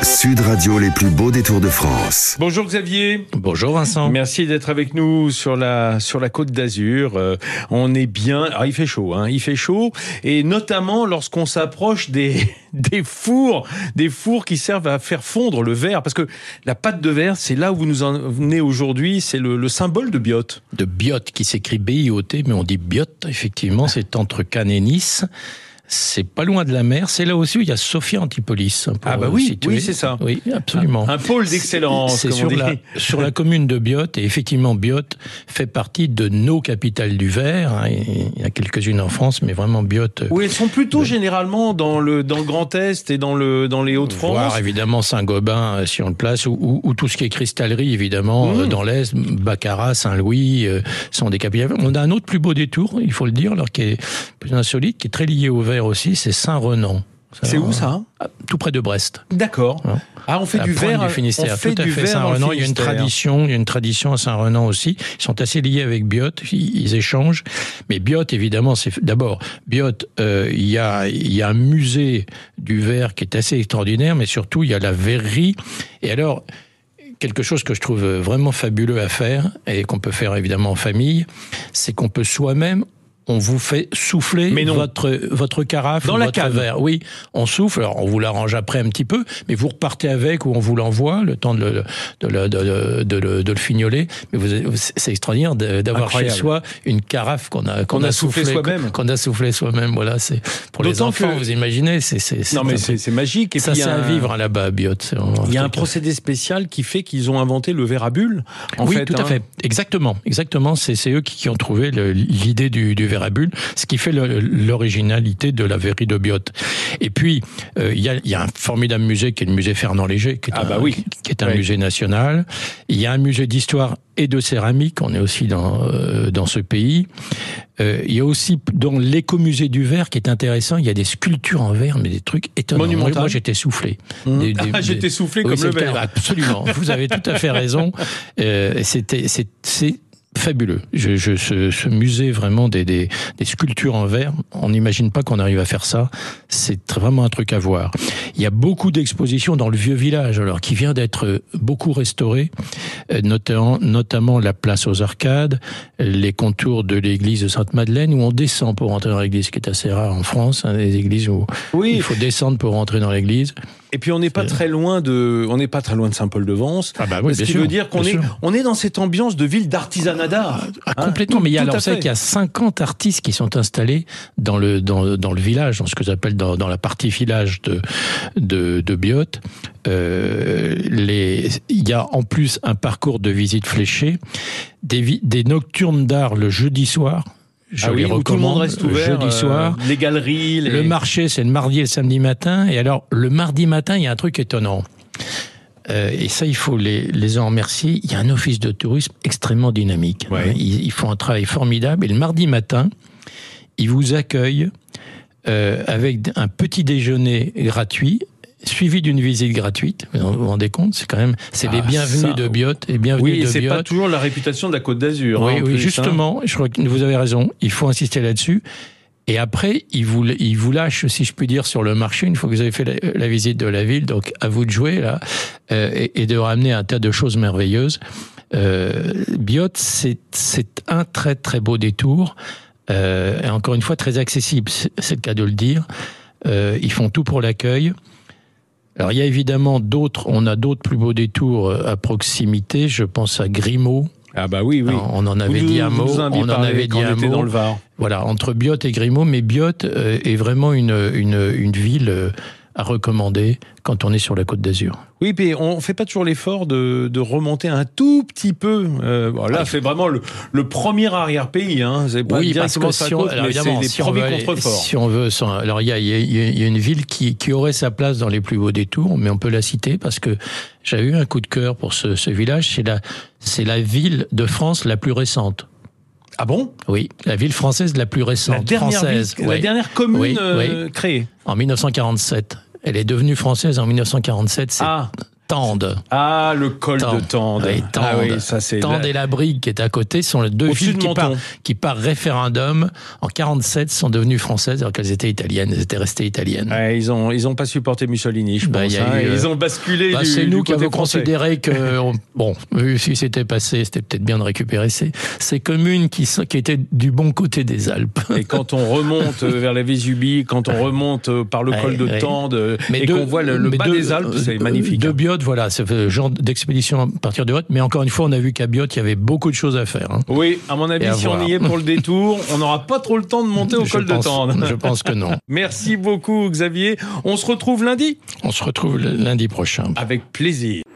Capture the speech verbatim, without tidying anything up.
Sud Radio, les plus beaux détours de France. Bonjour Xavier. Bonjour Vincent. Merci d'être avec nous sur la sur la Côte d'Azur. Euh, on est bien. Alors il fait chaud, hein. Il fait chaud, et notamment lorsqu'on s'approche des des fours, des fours qui servent à faire fondre le verre, parce que la pâte de verre, c'est là où vous nous en venez aujourd'hui. C'est le, le symbole de Biot. De Biot, qui s'écrit B I O T, mais on dit Biot. Effectivement, c'est entre Cannes et Nice. C'est pas loin de la mer. C'est là aussi où il y a Sophia Antipolis. Ah bah oui, oui c'est ça. Oui, absolument. Un, un pôle d'excellence. C'est comme sur on dit. la sur la commune de Biot, et effectivement Biot fait partie de nos capitales du verre. Il y a quelques-unes en France, mais vraiment Biot. Oui, elles sont plutôt de... généralement dans le dans le Grand Est et dans le dans les Hauts-de-France. Voire évidemment Saint-Gobain si on le place, ou, ou, ou tout ce qui est cristallerie évidemment mmh. dans l'Est, Baccarat, Saint-Louis euh, sont des capitales. On a un autre plus beau détour, il faut le dire, alors qui est plus insolite, qui est très lié au verre aussi, c'est Saint-Renan. C'est où ça ? Tout près de Brest. D'accord. Ah, on fait la du verre. Du Finistère. On fait Tout à du fait. verre Saint-Renan, il y a une tradition, il y a une tradition à Saint-Renan aussi. Ils sont assez liés avec Biot, ils, ils échangent. Mais Biot, évidemment, c'est d'abord Biot. Euh, il y a il y a un musée du verre qui est assez extraordinaire, mais surtout il y a la verrerie. Et alors, quelque chose que je trouve vraiment fabuleux à faire et qu'on peut faire évidemment en famille, c'est qu'on peut soi-même on vous fait souffler votre votre carafe dans ou la votre cave. verre. Oui, on souffle. Alors on vous l'arrange après un petit peu, mais vous repartez avec ou on vous l'envoie le temps de le de le de, de, de, de, de le fignoler. Mais vous, c'est extraordinaire d'avoir Incroyable. Chez soi une carafe qu'on a qu'on, qu'on a, a soufflé, soufflé soi-même. Qu'on a soufflé soi-même. Voilà, c'est pour les enfants. Que... Vous imaginez, c'est c'est, c'est non mais c'est, c'est magique. Et ça c'est un... à vivre hein, là-bas à Biot. Il y a un procédé spécial qui fait qu'ils ont inventé le verre à bulles. En oui, fait, tout hein. à fait. Exactement, exactement. C'est c'est eux qui, qui ont trouvé le, l'idée du, du verre à bulles. Ce qui fait le, l'originalité de la verrerie de Biot. Et puis, euh, il y a, y a un formidable musée qui est le musée Fernand Léger, qui est ah un, bah oui. qui est un oui. musée national. Il y a un musée d'histoire et de céramique, on est aussi dans, euh, dans ce pays. Euh, il y a aussi, dans l'écomusée du verre, qui est intéressant, il y a des sculptures en verre, mais des trucs étonnants. Moi, moi, j'étais soufflé. Mmh. Des, des, ah, j'étais soufflé oui, comme le verre. Absolument. Vous avez tout à fait raison. Euh, c'était, c'est, c'est fabuleux. Je, je, ce, ce musée vraiment des, des, des sculptures en verre, on n'imagine pas qu'on arrive à faire ça. C'est vraiment un truc à voir. Il y a beaucoup d'expositions dans le vieux village, alors qui vient d'être beaucoup restauré, notamment, notamment la place aux Arcades, les contours de l'église de Sainte-Madeleine, où on descend pour rentrer dans l'église, ce qui est assez rare en France, hein, des églises où oui. il faut descendre pour rentrer dans l'église. Et puis on n'est pas très loin de, on n'est pas très loin de Saint-Paul-de-Vence. Ah bah oui, ce qui sûr, veut dire qu'on est, sûr. on est dans cette ambiance de ville d'artisanat d'art. Ah, hein, complètement. Tout, mais il y a, alors, vous savez qu'il y a cinquante artistes qui sont installés dans le dans dans le village, dans ce que j'appelle dans dans la partie village de de, de Biot. Euh, les, il y a en plus un parcours de visite fléchée, des des nocturnes d'art le jeudi soir. Je ah oui, les où tout le monde reste ouvert, jeudi euh, soir. Les galeries, les... Le marché, c'est le mardi et le samedi matin. Et alors, le mardi matin, il y a un truc étonnant. Euh, et ça, il faut les, les en remercier. Il y a un office de tourisme extrêmement dynamique. Ouais. Hein. Ils, ils font un travail formidable. Et le mardi matin, ils vous accueillent euh, avec un petit déjeuner gratuit, suivi d'une visite gratuite. Vous vous rendez compte, c'est quand même, c'est ah, les bienvenus ça, de Biot, les bienvenus oui, de c'est Biot. Pas toujours la réputation de la Côte d'Azur. Oui, hein, oui, plus, justement, hein. je crois que vous avez raison. Il faut insister là-dessus. Et après, ils vous, ils vous lâchent, si je puis dire, sur le marché une fois que vous avez fait la, la visite de la ville. Donc, à vous de jouer là euh, et, et de ramener un tas de choses merveilleuses. Euh, Biot, c'est, c'est un très très beau détour. Euh, et encore une fois, très accessible. C'est, c'est le cas de le dire. Euh, ils font tout pour l'accueil. Alors, il y a évidemment d'autres, on a d'autres plus beaux détours à proximité. Je pense à Grimaud. Ah bah oui, oui. On en avait dit un mot. On en avait dit un mot. Dans le Var. Voilà, entre Biot et Grimaud. Mais Biot euh, est vraiment une, une, une ville euh, à recommander quand on est sur la Côte d'Azur. Oui, puis on fait pas toujours l'effort de, de remonter un tout petit peu. Euh, bon, là, ah, c'est vraiment le, le premier arrière-pays. Hein. C'est pas oui, parce que si on, côte, alors évidemment, c'est les si premiers aller, contreforts. Si on veut, sans, alors il y a, y, a, y a une ville qui, qui aurait sa place dans les plus beaux détours, mais on peut la citer parce que j'avais eu un coup de cœur pour ce, ce village. C'est la, c'est la ville de France la plus récente. Ah bon ? Oui, la ville française la plus récente. La dernière, française, ville, oui. la dernière commune oui, euh, oui. créée. En dix-neuf cent quarante-sept. Elle est devenue française en dix-neuf cent quarante-sept. C'est ah. Tende. Ah, le col Tende. de Tende. Oui, Tende. Ah oui, ça c'est... Tende et la Brigue qui est à côté sont les deux Au-dessus villes de qui Menton. par, qui par référendum en quarante-sept sont devenues françaises alors qu'elles étaient italiennes, elles étaient restées italiennes. Ouais, ils ont ils ont pas supporté Mussolini, je Bah, pense. y a hein, eu, et ils euh, ont basculé Bah, du, c'est du nous qui côté avons français. considéré que, on- bon, vu ce qui s'était passé, c'était peut-être bien de récupérer ces, ces communes qui, sont, qui étaient du bon côté des Alpes. Et quand on remonte vers la Vésubie, quand on remonte par le col Ouais, de ouais. Tende et de- qu'on voit le, le mais bas de- des Alpes, c'est euh, magnifique. De hein. Biot, voilà, c'est le genre d'expédition à partir de Biot. Mais encore une fois, on a vu qu'à Biot, il y avait beaucoup de choses à faire. Hein. Oui, à mon avis, Et à si on voir. y est pour le détour, on n'aura pas trop le temps de monter au Je col pense- de Tende. Je pense que non. Merci beaucoup, Xavier. On se retrouve lundi On se retrouve le lundi prochain. avec plaisir.